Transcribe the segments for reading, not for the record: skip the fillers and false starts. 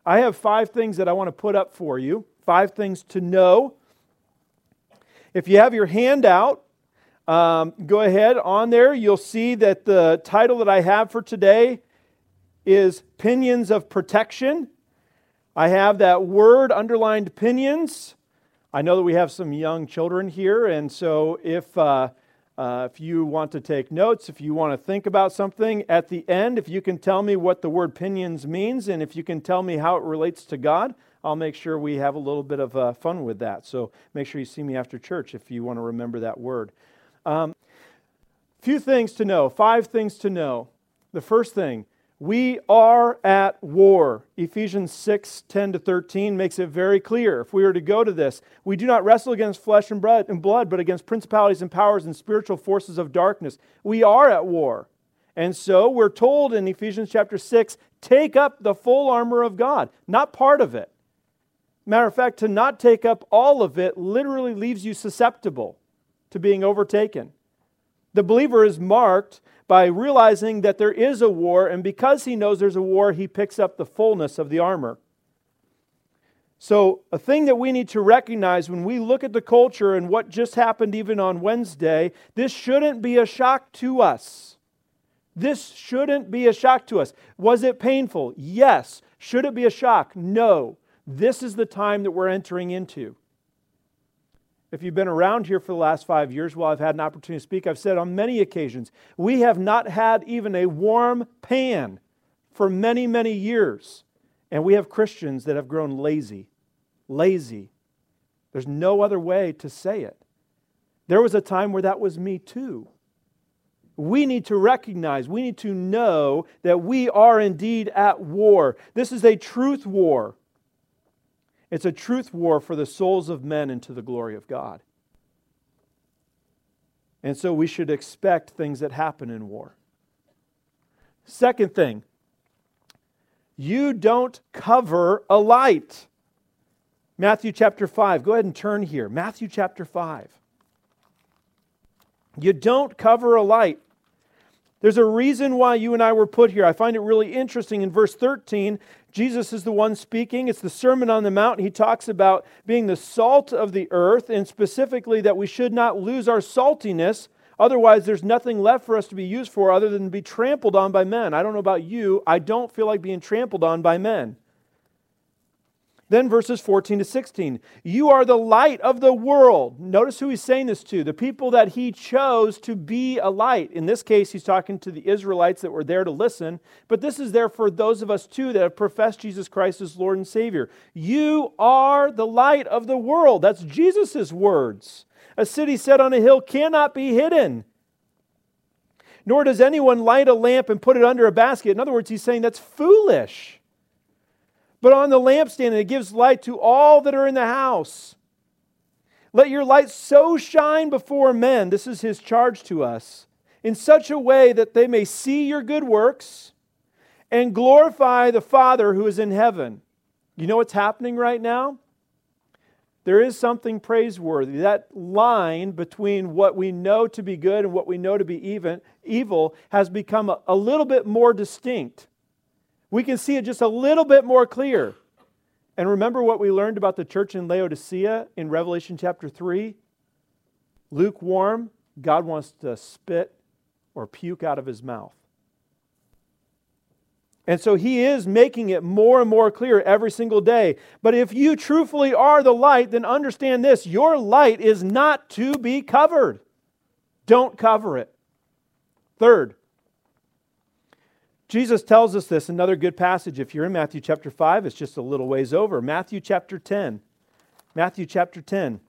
I have 5 things that I want to put up for you. 5 things to know. If you have your handout, go ahead on there. You'll see that the title that I have for today is Pinions of Protection. I have that word underlined, pinions. I know that we have some young children here, and so if you want to take notes, if you want to think about something at the end, if you can tell me what the word pinions means, and if you can tell me how it relates to God, I'll make sure we have a little bit of fun with that. So make sure you see me after church if you want to remember that word. Few things to know, 5 things to know. The first thing, we are at war. Ephesians 6:10-13 makes it very clear. If we were to go to this, we do not wrestle against flesh and blood, but against principalities and powers and spiritual forces of darkness. We are at war. And so we're told in Ephesians chapter 6, take up the full armor of God, not part of it. Matter of fact, to not take up all of it literally leaves you susceptible to being overtaken. The believer is marked by realizing that there is a war, and because he knows there's a war, he picks up the fullness of the armor. So a thing that we need to recognize when we look at the culture and what just happened even on Wednesday, this shouldn't be a shock to us. This shouldn't be a shock to us. Was it painful? Yes. Should it be a shock? No. This is the time that we're entering into. If you've been around here for the last 5 years, while I've had an opportunity to speak, I've said on many occasions, we have not had even a warm pan for many, many years. And we have Christians that have grown lazy. Lazy. There's no other way to say it. There was a time where that was me too. We need to recognize, we need to know that we are indeed at war. This is a truth war. It's a truth war for the souls of men into the glory of God. And so we should expect things that happen in war. Second thing, you don't cover a light. Matthew chapter 5. Go ahead and turn here. Matthew chapter 5. You don't cover a light. There's a reason why you and I were put here. I find it really interesting. In verse 13, Jesus is the one speaking. It's the Sermon on the Mount. He talks about being the salt of the earth, and specifically that we should not lose our saltiness. Otherwise, there's nothing left for us to be used for other than to be trampled on by men. I don't know about you. I don't feel like being trampled on by men. Then verses 14-16. You are the light of the world. Notice who he's saying this to. The people that he chose to be a light. In this case, he's talking to the Israelites that were there to listen. But this is there for those of us too that have professed Jesus Christ as Lord and Savior. You are the light of the world. That's Jesus' words. A city set on a hill cannot be hidden. Nor does anyone light a lamp and put it under a basket. In other words, he's saying that's foolish. But on the lampstand, and it gives light to all that are in the house. Let your light so shine before men, this is his charge to us, in such a way that they may see your good works and glorify the Father who is in heaven. You know what's happening right now? There is something praiseworthy. That line between what we know to be good and what we know to be evil has become a little bit more distinct. We can see it just a little bit more clear. And remember what we learned about the church in Laodicea in Revelation chapter 3? Lukewarm, God wants to spit or puke out of his mouth. And so he is making it more and more clear every single day. But if you truthfully are the light, then understand this, your light is not to be covered. Don't cover it. Third, Jesus tells us this, another good passage. If you're in Matthew chapter 5, it's just a little ways over. Matthew chapter 10. Matthew chapter 10.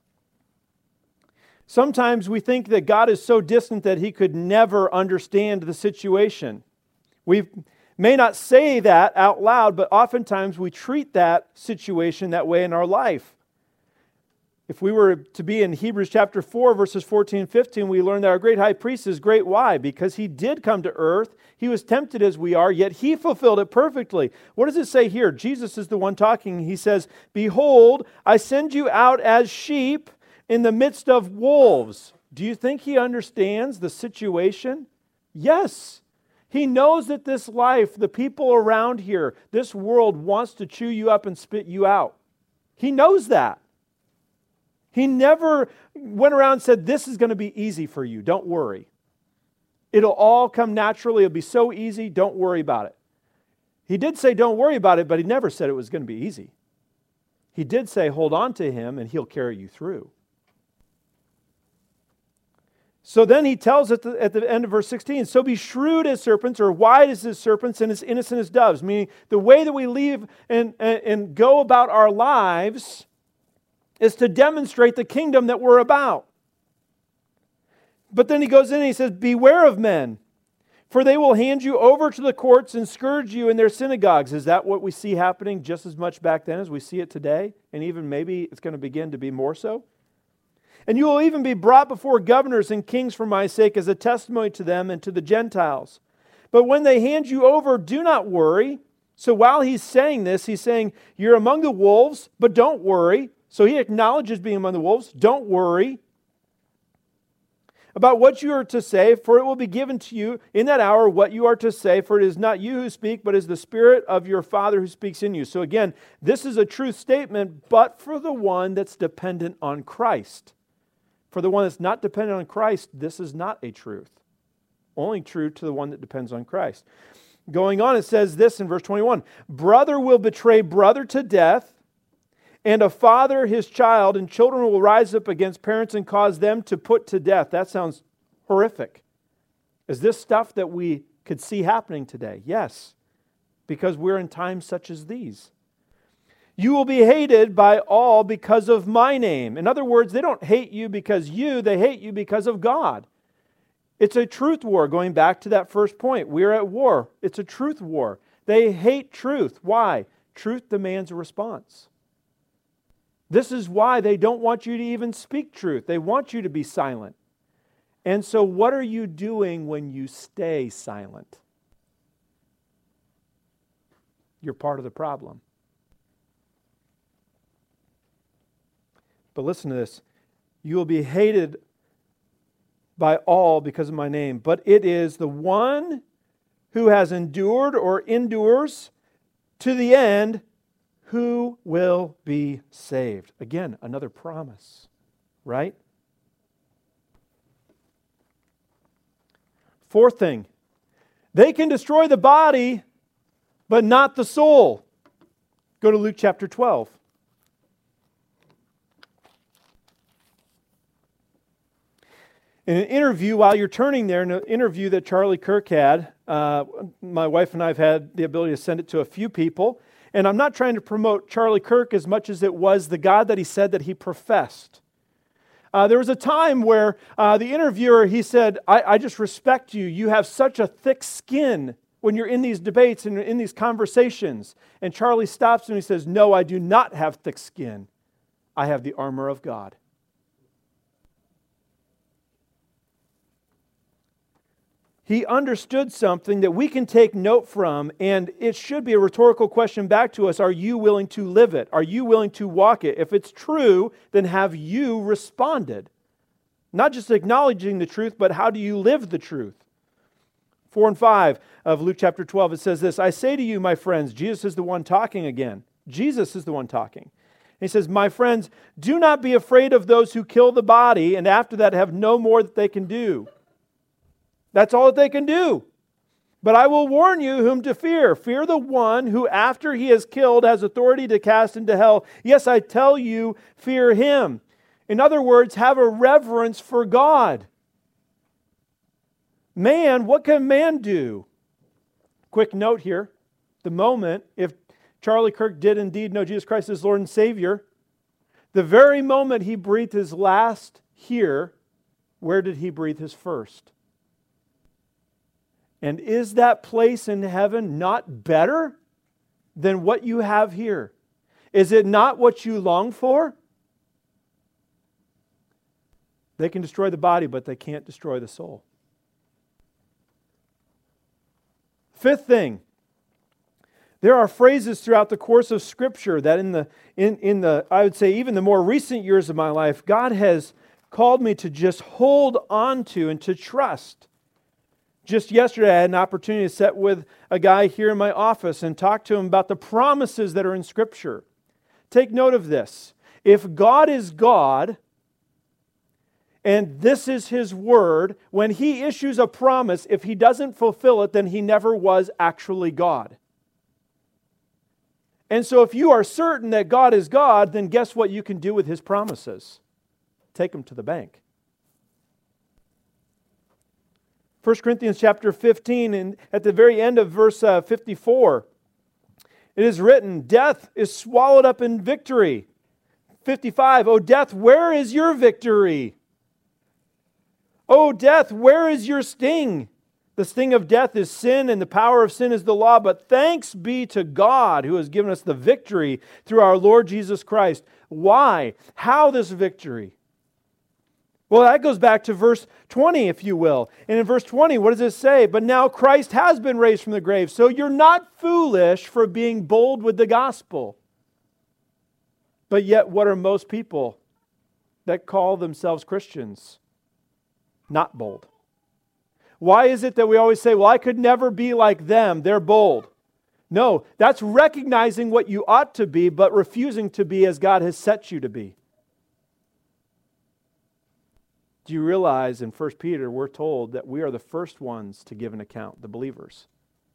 Sometimes we think that God is so distant that he could never understand the situation. We may not say that out loud, but oftentimes we treat that situation that way in our life. If we were to be in Hebrews chapter 4, verses 14 and 15, we learn that our great high priest is great. Why? Because he did come to earth. He was tempted as we are, yet he fulfilled it perfectly. What does it say here? Jesus is the one talking. He says, behold, I send you out as sheep in the midst of wolves. Do you think he understands the situation? Yes. He knows that this life, the people around here, this world wants to chew you up and spit you out. He knows that. He never went around and said, this is going to be easy for you. Don't worry. It'll all come naturally. It'll be so easy. Don't worry about it. He did say don't worry about it, but he never said it was going to be easy. He did say hold on to him and he'll carry you through. So then he tells at the end of verse 16, so be shrewd as serpents, or wise as serpents, and as innocent as doves. Meaning the way that we live and go about our lives is to demonstrate the kingdom that we're about. But then he goes in and he says, beware of men, for they will hand you over to the courts and scourge you in their synagogues. Is that what we see happening just as much back then as we see it today? And even maybe it's going to begin to be more so? And you will even be brought before governors and kings for my sake as a testimony to them and to the Gentiles. But when they hand you over, do not worry. So while he's saying this, he's saying, you're among the wolves, but don't worry. So he acknowledges being among the wolves. Don't worry about what you are to say, for it will be given to you in that hour what you are to say, for it is not you who speak, but is the Spirit of your Father who speaks in you. So again, this is a truth statement, but for the one that's dependent on Christ. For the one that's not dependent on Christ, this is not a truth. Only true to the one that depends on Christ. Going on, it says this in verse 21, brother will betray brother to death, and a father his child, and children will rise up against parents and cause them to put to death. That sounds horrific. Is this stuff that we could see happening today? Yes, because we're in times such as these. You will be hated by all because of my name. In other words, they don't hate you because they hate you because of God. It's a truth war, going back to that first point. We're at war. It's a truth war. They hate truth. Why? Truth demands a response. This is why they don't want you to even speak truth. They want you to be silent. And so what are you doing when you stay silent? You're part of the problem. But listen to this. You will be hated by all because of my name, but it is the one who has endured or endures to the end who will be saved. Again, another promise, right? Fourth thing, they can destroy the body, but not the soul. Go to Luke chapter 12. In an interview, while you're turning there, in an interview that Charlie Kirk had, my wife and I have had the ability to send it to a few people. And I'm not trying to promote Charlie Kirk as much as it was the God that he said that he professed. There was a time where the interviewer, he said, I just respect you. You have such a thick skin when you're in these debates and in these conversations. And Charlie stops and he says, no, I do not have thick skin. I have the armor of God. He understood something that we can take note from, and it should be a rhetorical question back to us. Are you willing to live it? Are you willing to walk it? If it's true, then have you responded? Not just acknowledging the truth, but how do you live the truth? 4 and 5 of Luke chapter 12, it says this, I say to you, my friends, Jesus is the one talking again. Jesus is the one talking. He says, my friends, do not be afraid of those who kill the body, and after that have no more that they can do. That's all that they can do. But I will warn you whom to fear. Fear the one who after he has killed has authority to cast into hell. Yes, I tell you, fear him. In other words, have a reverence for God. Man, what can man do? Quick note here. The moment, if Charlie Kirk did indeed know Jesus Christ as Lord and Savior, the very moment he breathed his last here, where did he breathe his first? And is that place in heaven not better than what you have here? Is it not what you long for? They can destroy the body, but they can't destroy the soul. Fifth thing, there are phrases throughout the course of Scripture that in the I would say even the more recent years of my life, God has called me to just hold on to and to trust. Just yesterday, I had an opportunity to sit with a guy here in my office and talk to him about the promises that are in Scripture. Take note of this. If God is God, and this is His Word, when He issues a promise, if He doesn't fulfill it, then He never was actually God. And so if you are certain that God is God, then guess what you can do with His promises? Take them to the bank. 1 Corinthians chapter 15, and at the very end of verse 54, it is written, death is swallowed up in victory. 55, O death, where is your victory? O death, where is your sting? The sting of death is sin, and the power of sin is the law. But thanks be to God who has given us the victory through our Lord Jesus Christ. Why? How this victory? Well, that goes back to verse 20, if you will. And in verse 20, what does it say? But now Christ has been raised from the grave, so you're not foolish for being bold with the gospel. But yet, what are most people that call themselves Christians? Not bold. Why is it that we always say, well, I could never be like them, they're bold? No, that's recognizing what you ought to be, but refusing to be as God has set you to be. Do you realize in 1 Peter we're told that we are the first ones to give an account, the believers?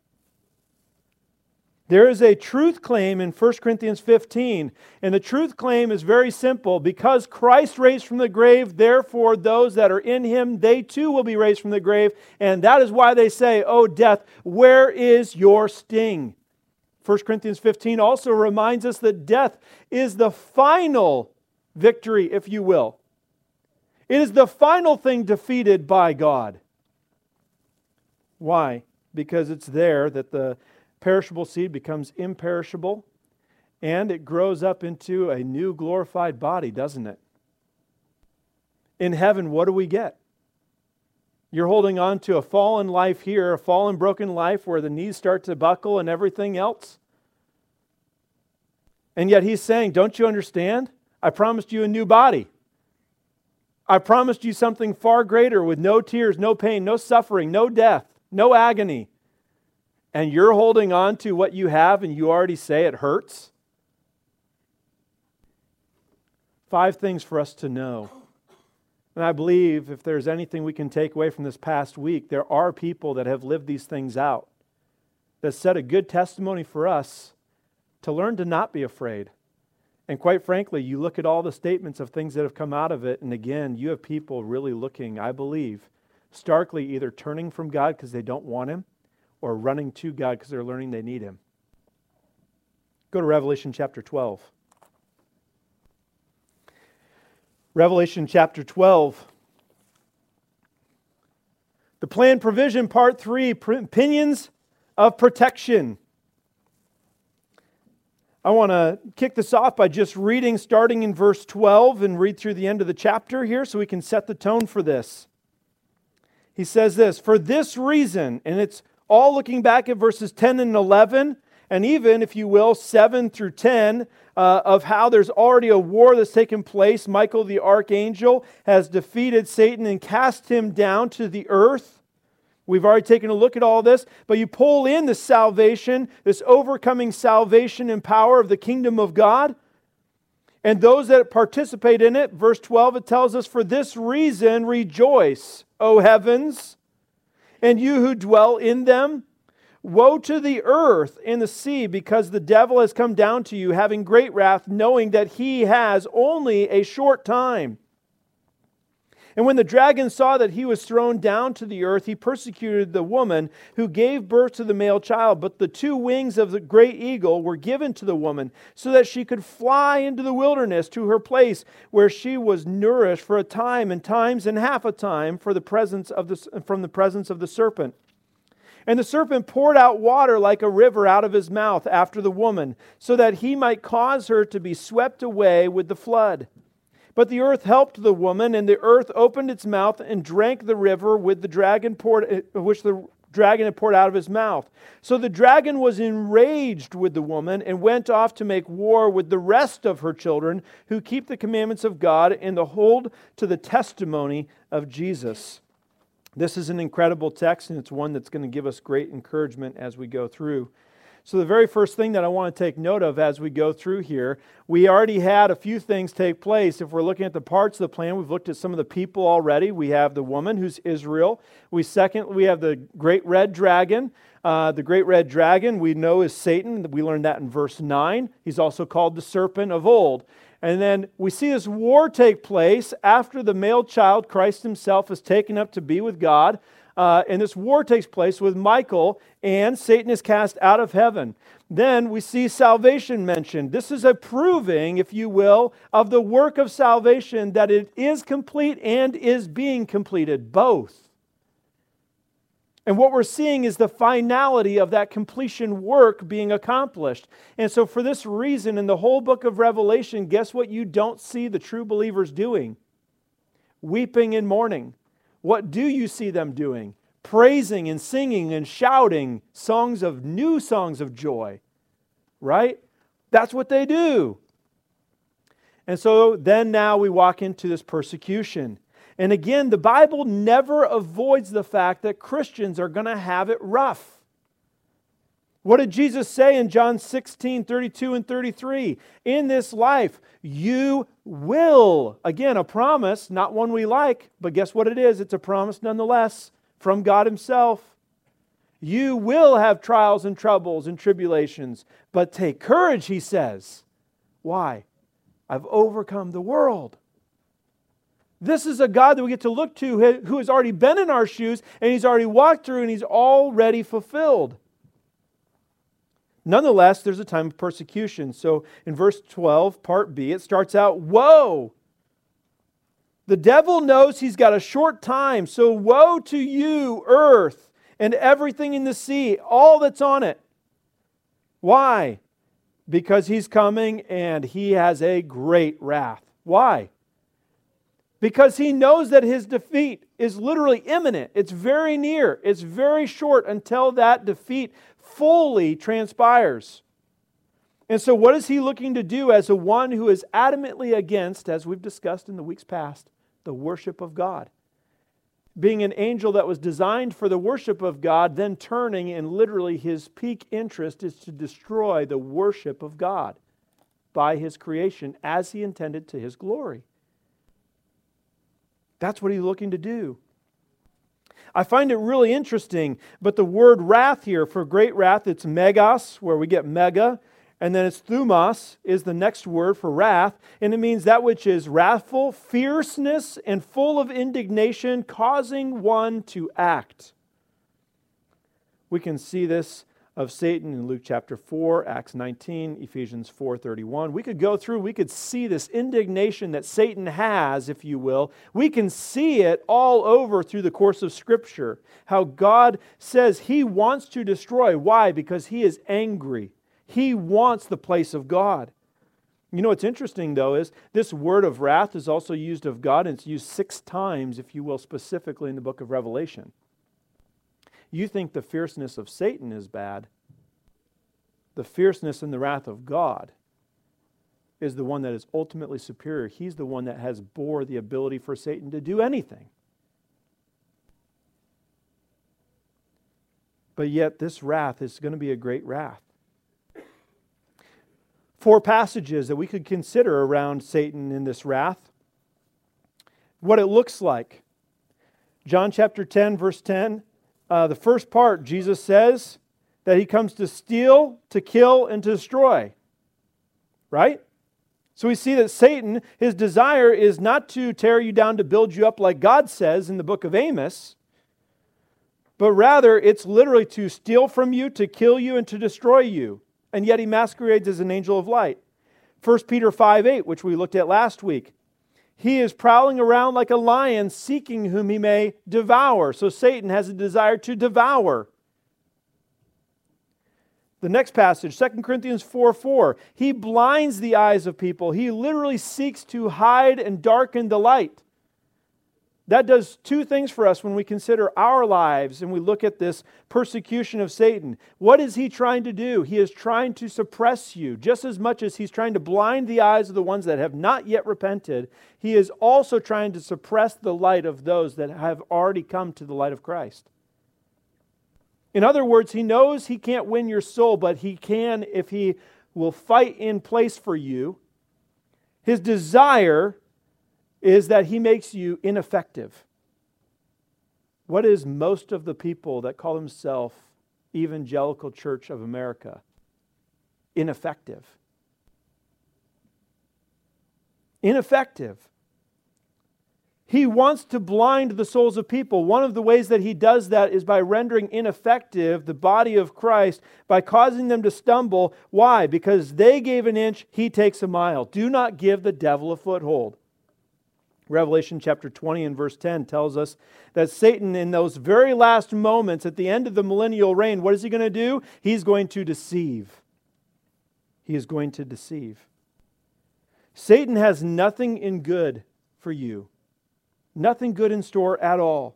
There is a truth claim in 1 Corinthians 15, and the truth claim is very simple. Because Christ raised from the grave, therefore those that are in Him, they too will be raised from the grave. And that is why they say, O death, where is your sting? 1 Corinthians 15 also reminds us that death is the final victory, if you will. It is the final thing defeated by God. Why? Because it's there that the perishable seed becomes imperishable, and it grows up into a new glorified body, doesn't it? In heaven, what do we get? You're holding on to a fallen life here, a fallen, broken life where the knees start to buckle and everything else. And yet He's saying, don't you understand? I promised you a new body. I promised you something far greater with no tears, no pain, no suffering, no death, no agony. And you're holding on to what you have and you already say it hurts? 5 things for us to know. And I believe if there's anything we can take away from this past week, there are people that have lived these things out, that set a good testimony for us to learn to not be afraid. And quite frankly, you look at all the statements of things that have come out of it, and again, you have people really looking, I believe, starkly either turning from God because they don't want Him, or running to God because they're learning they need Him. Go to Revelation chapter 12. Revelation chapter 12. The plan provision, part 3, pinions of protection. I want to kick this off by just reading starting in verse 12 and read through the end of the chapter here so we can set the tone for this. He says this, for this reason, and it's all looking back at verses 10 and 11, and even, if you will, 7 through 10, of how there's already a war that's taken place. Michael the archangel has defeated Satan and cast him down to the earth. We've already taken a look at all this, but you pull in the salvation, this overcoming salvation and power of the kingdom of God, and those that participate in it. Verse 12, it tells us, for this reason rejoice, O heavens, and you who dwell in them. Woe to the earth and the sea, because the devil has come down to you, having great wrath, knowing that he has only a short time. And when the dragon saw that he was thrown down to the earth, he persecuted the woman who gave birth to the male child. But the 2 wings of the great eagle were given to the woman, so that she could fly into the wilderness to her place, where she was nourished for a time and times and half a time from the presence of the serpent. And the serpent poured out water like a river out of his mouth after the woman, so that he might cause her to be swept away with the flood. But the earth helped the woman, and the earth opened its mouth and drank the river which the dragon had poured out of his mouth. So the dragon was enraged with the woman and went off to make war with the rest of her children who keep the commandments of God and to hold to the testimony of Jesus. This is an incredible text, and it's one that's going to give us great encouragement as we go through. So the very first thing that I want to take note of as we go through here, we already had a few things take place. If we're looking at the parts of the plan, we've looked at some of the people already. We have the woman, who's Israel. We have the great red dragon. The great red dragon we know is Satan. We learned that in verse 9. He's also called the serpent of old. And then we see this war take place after the male child, Christ himself, is taken up to be with God. And this war takes place with Michael, and Satan is cast out of heaven. Then we see salvation mentioned. This is a proving, if you will, of the work of salvation, that it is complete and is being completed, both. And what we're seeing is the finality of that completion work being accomplished. And so for this reason, in the whole book of Revelation, guess what you don't see the true believers doing? Weeping and mourning. What do you see them doing? Praising and singing and shouting new songs of joy. Right? That's what they do. And so then now we walk into this persecution. And again, the Bible never avoids the fact that Christians are going to have it rough. What did Jesus say in John 16, 32 and 33? In this life, you will, again, a promise, not one we like, but guess what it is? It's a promise nonetheless from God Himself. You will have trials and troubles and tribulations, but take courage, He says. Why? I've overcome the world. This is a God that we get to look to who has already been in our shoes, and He's already walked through, and He's already fulfilled. Nonetheless, there's a time of persecution. So in verse 12, part B, it starts out, woe! The devil knows he's got a short time, so woe to you, earth, and everything in the sea, all that's on it. Why? Because he's coming and he has a great wrath. Why? Because he knows that his defeat is literally imminent. It's very near. It's very short until that defeat fully transpires. And so what is he looking to do as a one who is adamantly against, as we've discussed in the weeks past, the worship of God? Being an angel that was designed for the worship of God, then turning, and literally his peak interest is to destroy the worship of God by His creation as He intended to His glory. That's what He's looking to do. I find it really interesting, but the word wrath here, for great wrath, it's megas, where we get mega, and then it's thumos is the next word for wrath, and it means that which is wrathful, fierceness, and full of indignation, causing one to act. We can see this of Satan in Luke chapter 4, Acts 19, Ephesians 4:31. We could go through, we could see this indignation that Satan has, if you will. We can see it all over through the course of Scripture. How God says He wants to destroy. Why? Because He is angry. He wants the place of God. You know what's interesting, though, is this word of wrath is also used of God, and it's used 6 times, if you will, specifically in the book of Revelation. You think the fierceness of Satan is bad. The fierceness and the wrath of God is the one that is ultimately superior. He's the one that has bore the ability for Satan to do anything. But yet this wrath is going to be a great wrath. 4 passages that we could consider around Satan in this wrath. What it looks like. John chapter 10, verse 10. The first part, Jesus says that He comes to steal, to kill, and to destroy. Right? So we see that Satan, his desire is not to tear you down to build you up like God says in the book of Amos, but rather it's literally to steal from you, to kill you, and to destroy you. And yet he masquerades as an angel of light. 1 Peter 5:8, which we looked at last week. He is prowling around like a lion, seeking whom he may devour. So Satan has a desire to devour. The next passage, 2 Corinthians 4:4. He blinds the eyes of people. He literally seeks to hide and darken the light. That does two things for us when we consider our lives and we look at this persecution of Satan. What is he trying to do? He is trying to suppress you. Just as much as he's trying to blind the eyes of the ones that have not yet repented, he is also trying to suppress the light of those that have already come to the light of Christ. In other words, he knows he can't win your soul, but he can if he will fight in place for you. His desire is that he makes you ineffective. What is most of the people that call themselves Evangelical Church of America? Ineffective. Ineffective. He wants to blind the souls of people. One of the ways that he does that is by rendering ineffective the body of Christ, by causing them to stumble. Why? Because they gave an inch, he takes a mile. Do not give the devil a foothold. Revelation chapter 20 and verse 10 tells us that Satan, in those very last moments at the end of the millennial reign, what is he going to do? He's going to deceive. He is going to deceive. Satan has nothing in good for you. Nothing good in store at all.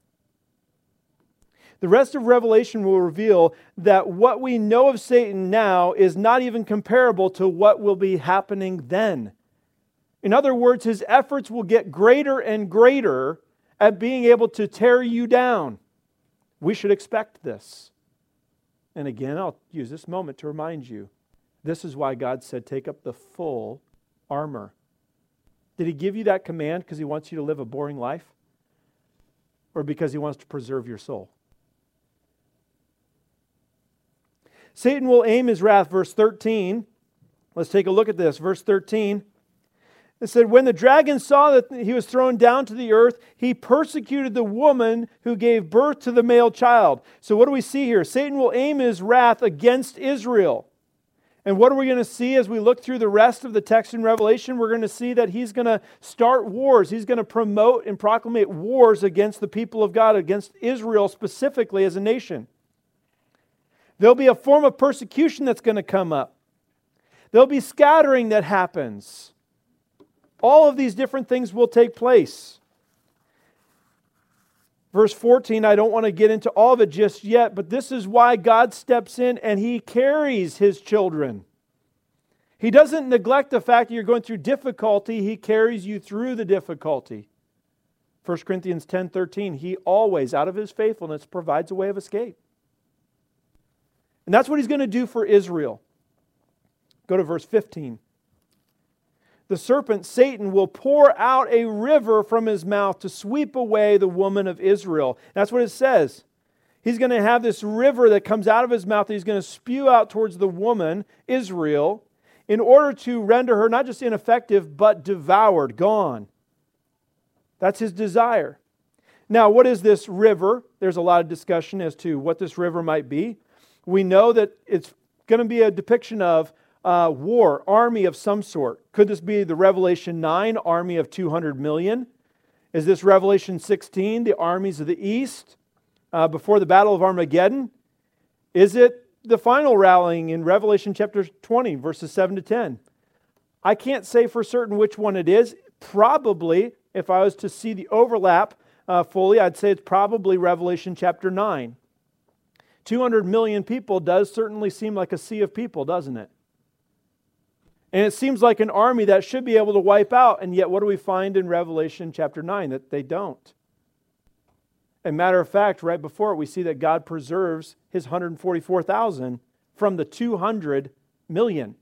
The rest of Revelation will reveal that what we know of Satan now is not even comparable to what will be happening then. In other words, his efforts will get greater and greater at being able to tear you down. We should expect this. And again, I'll use this moment to remind you, this is why God said, take up the full armor. Did he give you that command because he wants you to live a boring life? Or because he wants to preserve your soul? Satan will aim his wrath, verse 13. Let's take a look at this. Verse 13. It said, when the dragon saw that he was thrown down to the earth, he persecuted the woman who gave birth to the male child. So what do we see here? Satan will aim his wrath against Israel. And what are we going to see as we look through the rest of the text in Revelation? We're going to see that he's going to start wars. He's going to promote and proclamate wars against the people of God, against Israel specifically as a nation. There'll be a form of persecution that's going to come up. There'll be scattering that happens. All of these different things will take place. Verse 14, I don't want to get into all of it just yet, but this is why God steps in and he carries his children. He doesn't neglect the fact that you're going through difficulty. He carries you through the difficulty. 1 Corinthians 10:13, he always, out of his faithfulness, provides a way of escape. And that's what he's going to do for Israel. Go to verse 15. The serpent, Satan, will pour out a river from his mouth to sweep away the woman of Israel. That's what it says. He's going to have this river that comes out of his mouth that he's going to spew out towards the woman, Israel, in order to render her not just ineffective, but devoured, gone. That's his desire. Now, what is this river? There's a lot of discussion as to what this river might be. We know that it's going to be a depiction of war, army of some sort. Could this be the Revelation 9 army of 200 million? Is this Revelation 16, the armies of the east before the battle of Armageddon? Is it the final rallying in Revelation chapter 20, verses 7 to 10? I can't say for certain which one it is. Probably, if I was to see the overlap fully, I'd say it's probably Revelation chapter 9. 200 million people does certainly seem like a sea of people, doesn't it? And it seems like an army that should be able to wipe out, and yet what do we find in Revelation chapter 9? That they don't. As a matter of fact, right before it, we see that God preserves his 144,000 from the 200 million.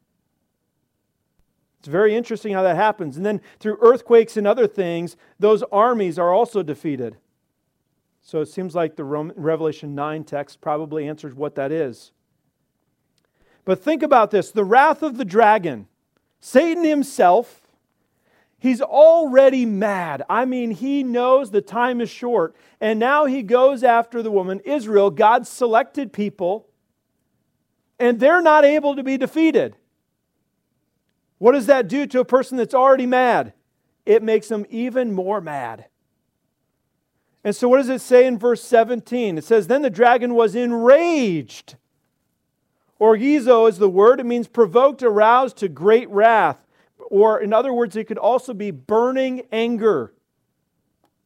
It's very interesting how that happens. And then through earthquakes and other things, those armies are also defeated. So it seems like the Revelation 9 text probably answers what that is. But think about this, the wrath of the dragon. Satan himself, he's already mad. I mean, he knows the time is short. And now he goes after the woman, Israel, God's selected people, and they're not able to be defeated. What does that do to a person that's already mad? It makes them even more mad. And so what does it say in verse 17? It says, then the dragon was enraged. Orgizo is the word. It means provoked, aroused to great wrath. Or in other words, it could also be burning anger.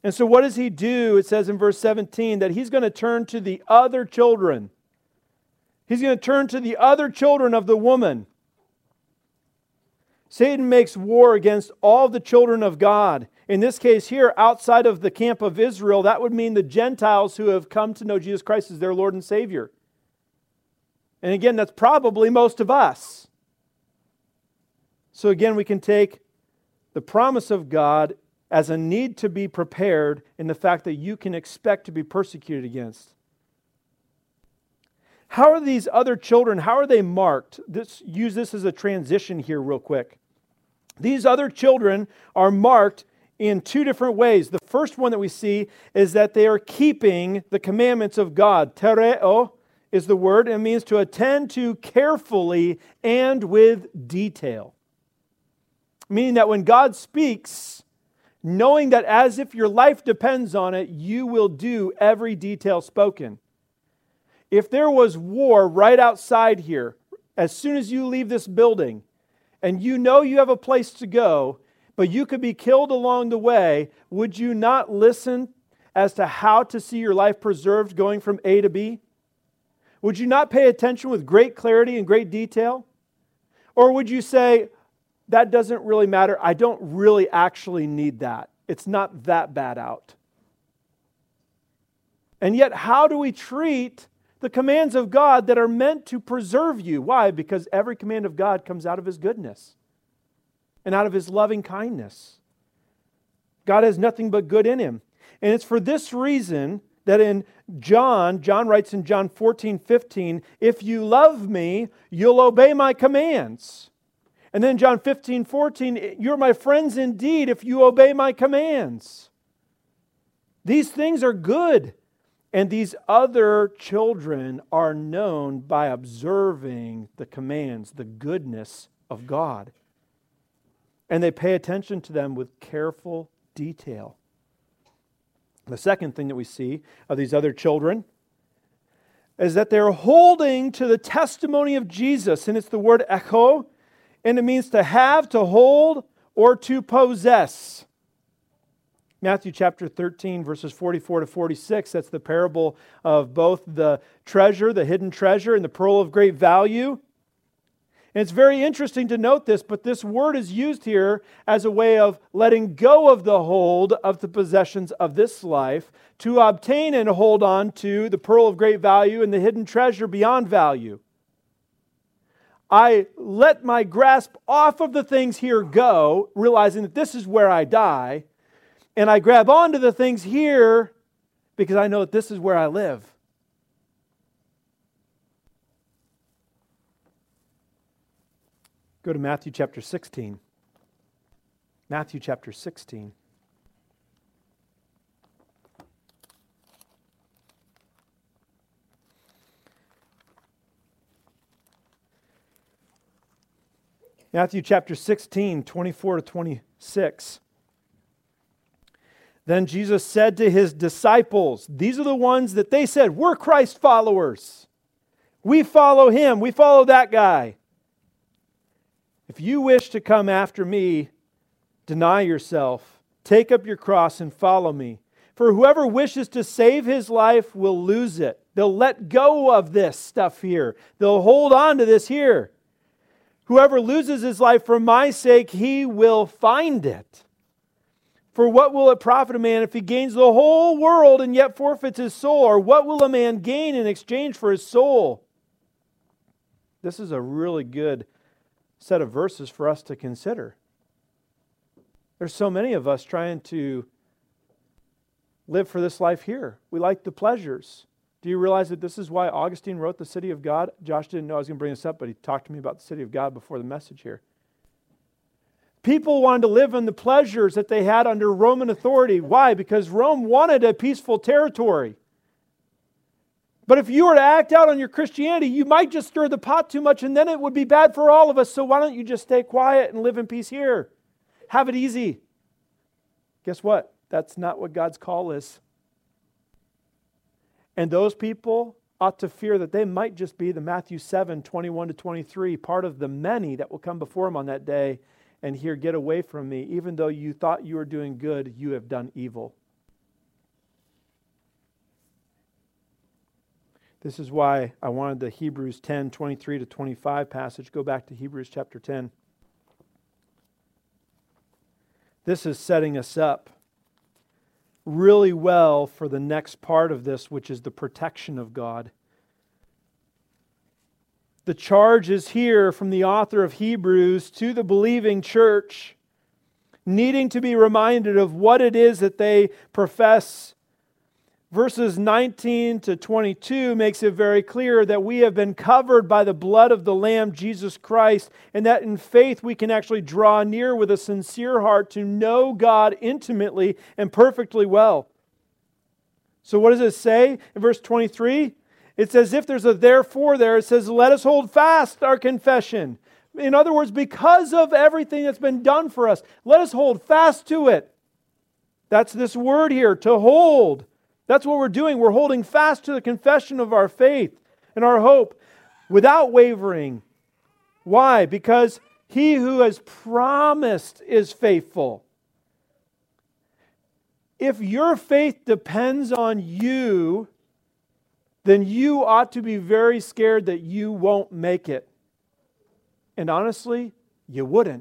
And so what does he do? It says in verse 17 that he's going to turn to the other children. He's going to turn to the other children of the woman. Satan makes war against all the children of God. In this case here, outside of the camp of Israel, that would mean the Gentiles who have come to know Jesus Christ as their Lord and Savior. And again, that's probably most of us. So again, we can take the promise of God as a need to be prepared in the fact that you can expect to be persecuted against. How are these other children, how are they marked? Use this as a transition here real quick. These other children are marked in two different ways. The first one that we see is that they are keeping the commandments of God. Tereo is the word, and it means to attend to carefully and with detail. Meaning that when God speaks, knowing that as if your life depends on it, you will do every detail spoken. If there was war right outside here, as soon as you leave this building, and you know you have a place to go, but you could be killed along the way, would you not listen as to how to see your life preserved going from A to B? Would you not pay attention with great clarity and great detail? Or would you say, that doesn't really matter, I don't really actually need that. It's not that bad out. And yet, how do we treat the commands of God that are meant to preserve you? Why? Because every command of God comes out of His goodness and out of His loving kindness. God has nothing but good in Him. And it's for this reason that in John writes in John 14:15, if you love me, you'll obey my commands. And then John 15:14, you're my friends indeed if you obey my commands. These things are good. And these other children are known by observing the commands, the goodness of God. And they pay attention to them with careful detail. The second thing that we see of these other children is that they're holding to the testimony of Jesus. And it's the word echo, and it means to have, to hold, or to possess. Matthew chapter 13, verses 44 to 46, that's the parable of both the treasure, the hidden treasure, and the pearl of great value. And it's very interesting to note this, but this word is used here as a way of letting go of the hold of the possessions of this life to obtain and hold on to the pearl of great value and the hidden treasure beyond value. I let my grasp off of the things here go, realizing that this is where I die, and I grab onto the things here because I know that this is where I live. Go to Matthew chapter 16. Matthew chapter 16. Matthew chapter 16, 24 to 26. Then Jesus said to His disciples, these are the ones that they said, we're Christ followers. We follow Him. We follow that guy. If you wish to come after me, deny yourself, take up your cross and follow me. For whoever wishes to save his life will lose it. They'll let go of this stuff here. They'll hold on to this here. Whoever loses his life for my sake, he will find it. For what will it profit a man if he gains the whole world and yet forfeits his soul? Or what will a man gain in exchange for his soul? This is a really good set of verses for us to consider. There's so many of us trying to live for this life here. We like the pleasures. Do you realize that this is why Augustine wrote The City of God? Josh didn't know I was going to bring this up, but he talked to me about the City of God before the message here. People wanted to live in the pleasures that they had under Roman authority. Why? Because Rome wanted a peaceful territory. But if you were to act out on your Christianity, you might just stir the pot too much, and then it would be bad for all of us. So why don't you just stay quiet and live in peace here? Have it easy. Guess what? That's not what God's call is. And those people ought to fear that they might just be the Matthew 7, 21 to 23, part of the many that will come before Him on that day and hear, get away from me. Even though you thought you were doing good, you have done evil. This is why I wanted the Hebrews 10, 23 to 25 passage. Go back to Hebrews chapter 10. This is setting us up really well for the next part of this, which is the protection of God. The charge is here from the author of Hebrews to the believing church, needing to be reminded of what it is that they profess. Verses 19 to 22 makes it very clear that we have been covered by the blood of the Lamb, Jesus Christ, and that in faith we can actually draw near with a sincere heart to know God intimately and perfectly well. So what does it say in verse 23? It's as if there's a therefore there. It says, let us hold fast our confession. In other words, because of everything that's been done for us, let us hold fast to it. That's this word here, to hold. That's what we're doing. We're holding fast to the confession of our faith and our hope without wavering. Why? Because He who has promised is faithful. If your faith depends on you, then you ought to be very scared that you won't make it. And honestly, you wouldn't.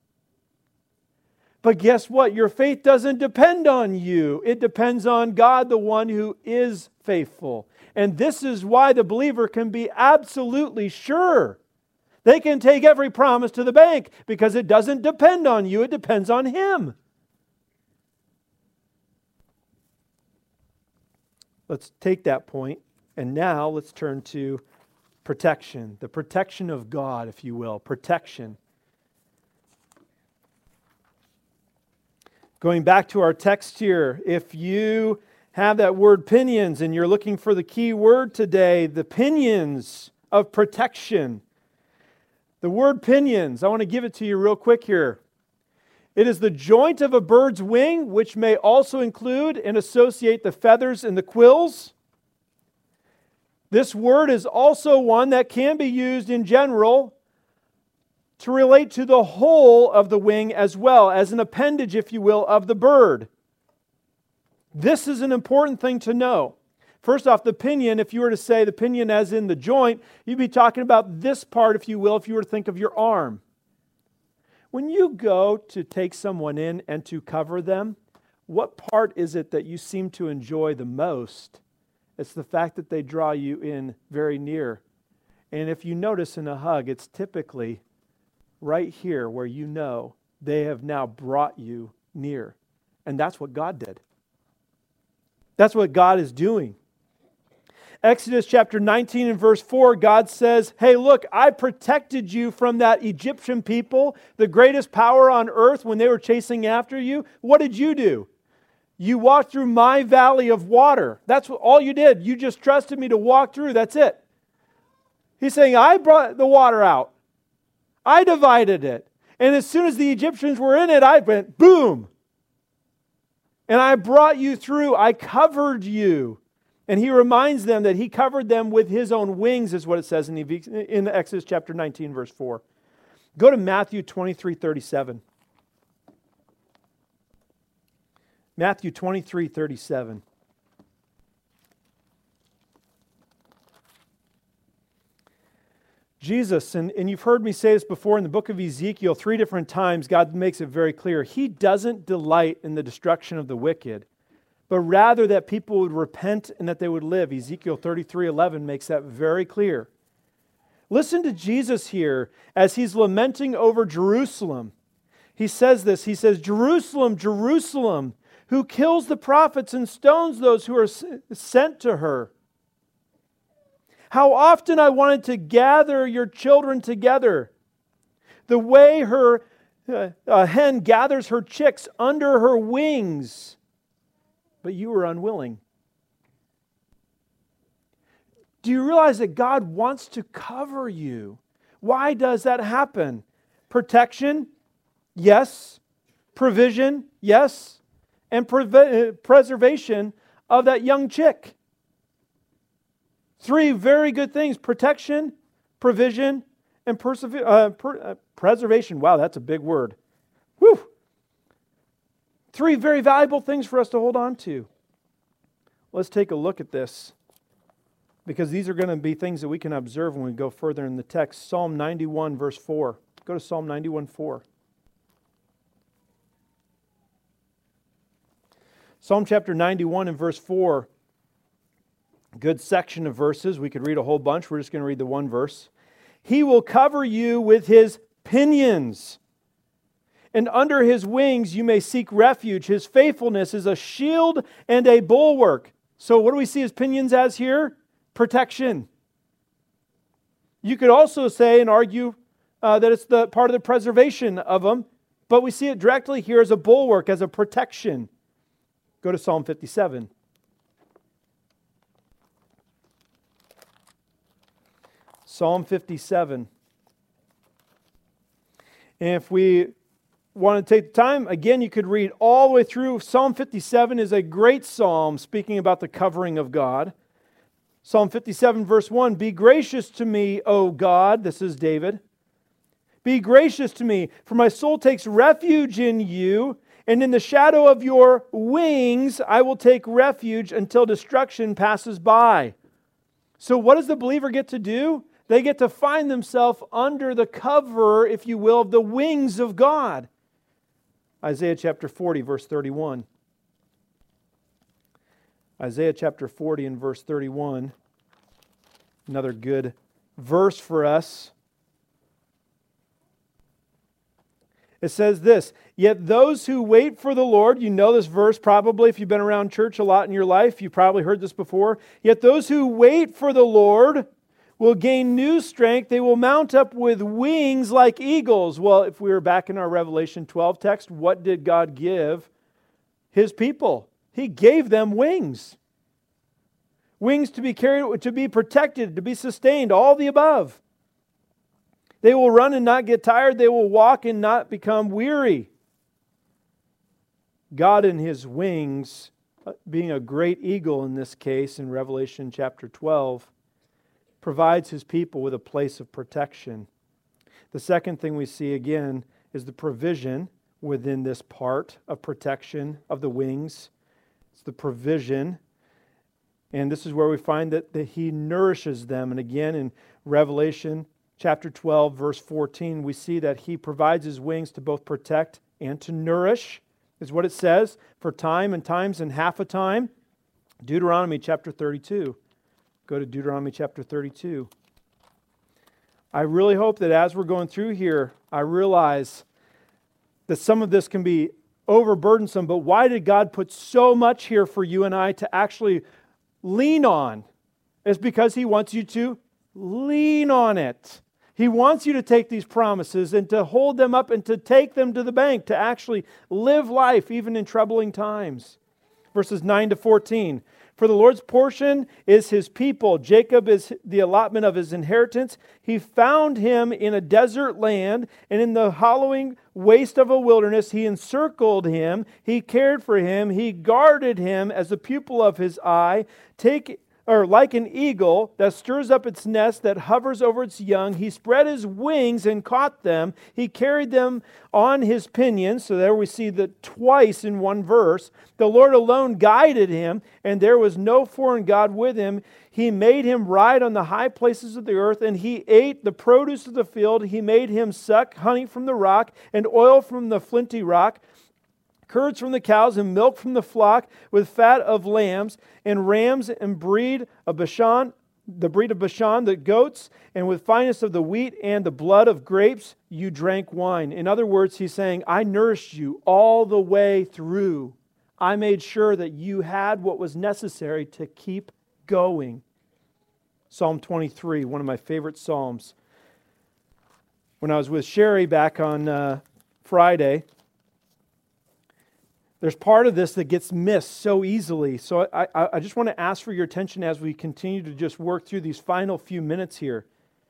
But guess what? Your faith doesn't depend on you. It depends on God, the one who is faithful. And this is why the believer can be absolutely sure. They can take every promise to the bank because it doesn't depend on you. It depends on Him. Let's take that point. And now let's turn to protection. The protection of God, if you will. Protection. Going back to our text here, if you have that word pinions and you're looking for the key word today, the pinions of protection. The word pinions, I want to give it to you real quick here. It is the joint of a bird's wing, which may also include and associate the feathers and the quills. This word is also one that can be used in general to relate to the whole of the wing as well, as an appendage, if you will, of the bird. This is an important thing to know. First off, the pinion, if you were to say the pinion as in the joint, you'd be talking about this part, if you will, if you were to think of your arm. When you go to take someone in and to cover them, what part is it that you seem to enjoy the most? It's the fact that they draw you in very near. And if you notice in a hug, it's typically right here where you know they have now brought you near. And that's what God did. That's what God is doing. Exodus chapter 19 and verse 4, God says, hey, look, I protected you from that Egyptian people, the greatest power on earth when they were chasing after you. What did you do? You walked through my valley of water. That's all you did. You just trusted me to walk through. That's it. He's saying, I brought the water out. I divided it. And as soon as the Egyptians were in it, I went, boom. And I brought you through. I covered you. And He reminds them that He covered them with His own wings, is what it says in Exodus chapter 19, verse 4. Go to Matthew 23:37. Matthew 23:37. Jesus, and you've heard me say this before in the book of Ezekiel 3 different times, God makes it very clear. He doesn't delight in the destruction of the wicked, but rather that people would repent and that they would live. Ezekiel 33:11 makes that very clear. Listen to Jesus here as He's lamenting over Jerusalem. He says this, He says, Jerusalem, Jerusalem, who kills the prophets and stones those who are sent to her. How often I wanted to gather your children together, the way a hen gathers her chicks under her wings, but you were unwilling. Do you realize that God wants to cover you? Why does that happen? Protection? Yes. Provision? Yes. And preservation of that young chick. Three very good things: protection, provision, and preservation. Wow, that's a big word. Whew. Three very valuable things for us to hold on to. Let's take a look at this. because these are going to be things that we can observe when we go further in the text. Psalm 91, verse 4. Go to Psalm 91, 4. Psalm chapter 91 and verse 4. Good section of verses. We could read a whole bunch. We're just going to read the one verse. He will cover you with His pinions, and under His wings you may seek refuge. His faithfulness is a shield and a bulwark. So what do we see His pinions as here? Protection. You could also say and argue that it's the part of the preservation of them, but we see it directly here as a bulwark, as a protection. Go to Psalm 57. Psalm 57. And if we want to take the time, again, you could read all the way through. Psalm 57 is a great psalm speaking about the covering of God. Psalm 57, verse 1, "Be gracious to me, O God," this is David. "Be gracious to me, for my soul takes refuge in you, and in the shadow of your wings I will take refuge until destruction passes by." So what does the believer get to do? They get to find themselves under the cover, if you will, of the wings of God. Isaiah chapter 40, verse 31. Isaiah chapter 40 and verse 31. Another good verse for us. It says this, "Yet those who wait for the Lord," you know this verse probably if you've been around church a lot in your life, you've probably heard this before. "Yet those who wait for the Lord will gain new strength. They will mount up with wings like eagles." Well, if we were back in our Revelation 12 text, what did God give His people? He gave them wings. Wings to be carried, to be protected, to be sustained, all the above. They will run and not get tired. They will walk and not become weary. God in His wings, being a great eagle in this case in Revelation chapter 12, provides His people with a place of protection. The second thing we see again is the provision within this part of protection of the wings. It's the provision. And this is where we find that He nourishes them. And again in Revelation chapter 12, verse 14, we see that He provides His wings to both protect and to nourish, is what it says, for time and times and half a time. Deuteronomy chapter 32. Go to Deuteronomy chapter 32. I really hope that as we're going through here, I realize that some of this can be overburdensome, but why did God put so much here for you and I to actually lean on? It's because He wants you to lean on it. He wants you to take these promises and to hold them up and to take them to the bank, to actually live life even in troubling times. Verses 9 to 14. "For the Lord's portion is His people. Jacob is the allotment of His inheritance. He found him in a desert land, and in the hollowing waste of a wilderness He encircled him. He cared for him. He guarded him as the pupil of His eye. Like an eagle that stirs up its nest, that hovers over its young, He spread His wings and caught them. He carried them on His pinions." So there we see that twice in one verse. "The Lord alone guided him, and there was no foreign god with him. He made him ride on the high places of the earth, and he ate the produce of the field. He made him suck honey from the rock and oil from the flinty rock, curds from the cows and milk from the flock, with fat of lambs and rams and breed of Bashan, the goats, and with finest of the wheat and the blood of grapes, you drank wine." In other words, He's saying, I nourished you all the way through. I made sure that you had what was necessary to keep going. Psalm 23, one of my favorite Psalms. When I was with Sherry back on Friday, there's part of this that gets missed so easily. So I just want to ask for your attention as we continue to just work through these final few minutes here.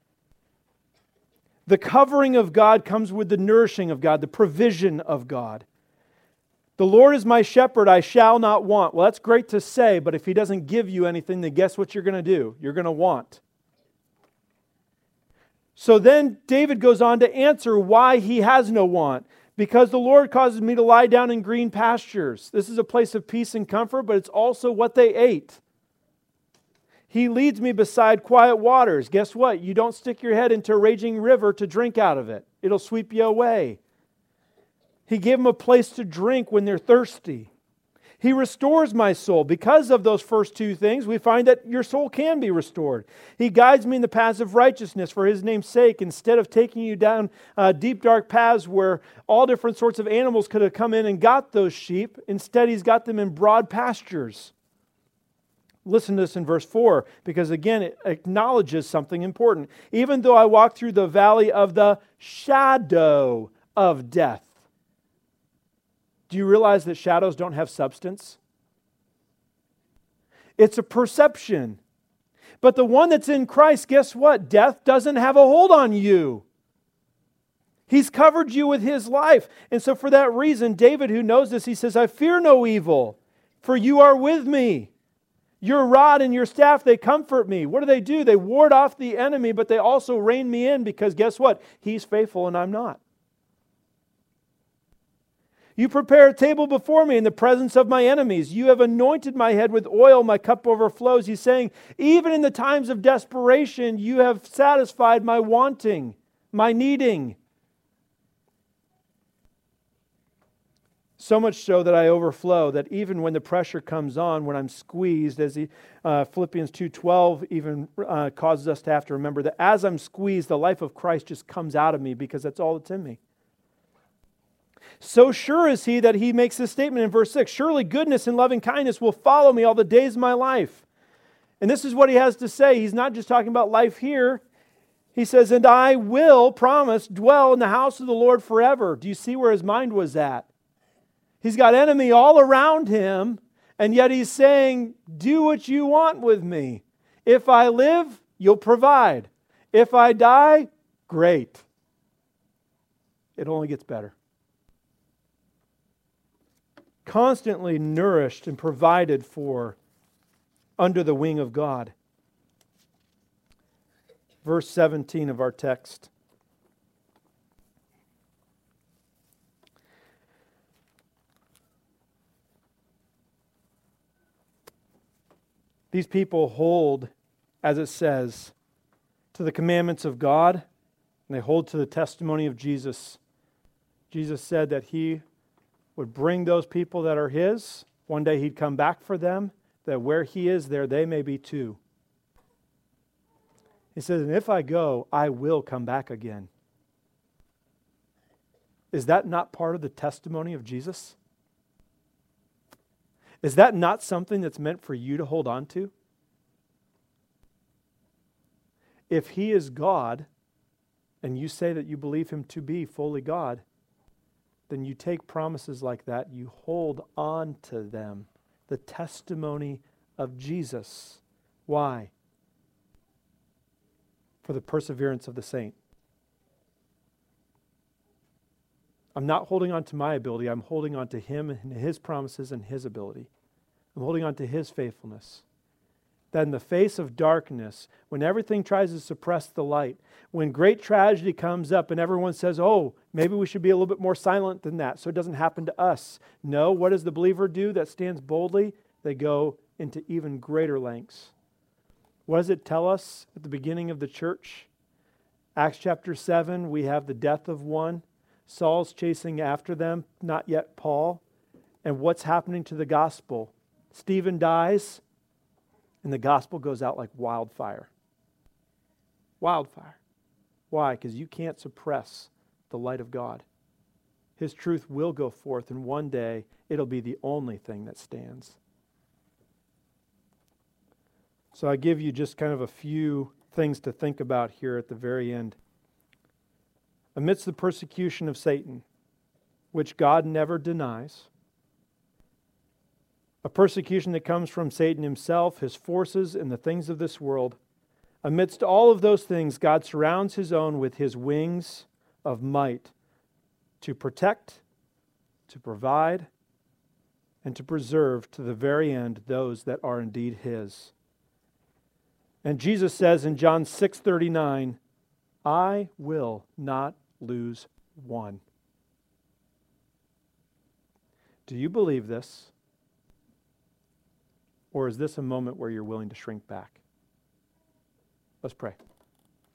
The covering of God comes with the nourishing of God, the provision of God. "The Lord is my shepherd, I shall not want." Well, that's great to say, but if He doesn't give you anything, then guess what you're going to do? You're going to want. So then David goes on to answer why he has no want. "Because the Lord causes me to lie down in green pastures." This is a place of peace and comfort, but it's also what they ate. He leads me beside quiet waters. Guess what? You don't stick your head into a raging river to drink out of it. It'll sweep you away. He gave them a place to drink when they're thirsty. He restores my soul. Because of those first two things, we find that your soul can be restored. He guides me in the paths of righteousness for His name's sake, instead of taking you down deep, dark paths where all different sorts of animals could have come in and got those sheep. Instead, He's got them in broad pastures. Listen to this in verse 4, because again, it acknowledges something important. Even though I walk through the valley of the shadow of death. Do you realize that shadows don't have substance? It's a perception. But the one that's in Christ, guess what? Death doesn't have a hold on you. He's covered you with His life. And so for that reason, David, who knows this, he says, I fear no evil, for you are with me. Your rod and your staff, they comfort me. What do? They ward off the enemy, but they also rein me in because guess what? He's faithful and I'm not. You prepare a table before me in the presence of my enemies. You have anointed my head with oil, my cup overflows. He's saying, even in the times of desperation, you have satisfied my wanting, my needing. So much so that I overflow, that even when the pressure comes on, when I'm squeezed, as Philippians 2:12 even causes us to have to remember that as I'm squeezed, the life of Christ just comes out of me because that's all that's in me. So sure is He that He makes this statement in verse 6, surely goodness and loving kindness will follow me all the days of my life. And this is what He has to say. He's not just talking about life here. He says, and I will, promise, dwell in the house of the Lord forever. Do you see where his mind was at? He's got enemy all around him, and yet he's saying, do what you want with me. If I live, you'll provide. If I die, great. It only gets better. Constantly nourished and provided for under the wing of God. Verse 17 of our text. These people hold, as it says, to the commandments of God, and they hold to the testimony of Jesus. Jesus said that He would bring those people that are His. One day He'd come back for them, that where He is, there they may be too. He says, and if I go, I will come back again. Is that not part of the testimony of Jesus? Is that not something that's meant for you to hold on to? If He is God, and you say that you believe Him to be fully God, then you take promises like that, you hold on to them. The testimony of Jesus. Why? For the perseverance of the saint. I'm not holding on to my ability. I'm holding on to Him and His promises and His ability. I'm holding on to His faithfulness. That in the face of darkness, when everything tries to suppress the light, when great tragedy comes up and everyone says, oh, maybe we should be a little bit more silent than that so it doesn't happen to us. No, what does the believer do that stands boldly? They go into even greater lengths. What does it tell us at the beginning of the church? Acts chapter 7, we have the death of one. Saul's chasing after them, not yet Paul. And what's happening to the gospel? Stephen dies, and the gospel goes out like wildfire. Wildfire. Why? Because you can't suppress the light of God. His truth will go forth, and one day it'll be the only thing that stands. So I give you just kind of a few things to think about here at the very end. Amidst the persecution of Satan, which God never denies, a persecution that comes from Satan himself, his forces, and the things of this world. Amidst all of those things, God surrounds His own with His wings of might to protect, to provide, and to preserve to the very end those that are indeed His. And Jesus says in John 6:39, I will not lose one. Do you believe this? Or is this a moment where you're willing to shrink back? Let's pray.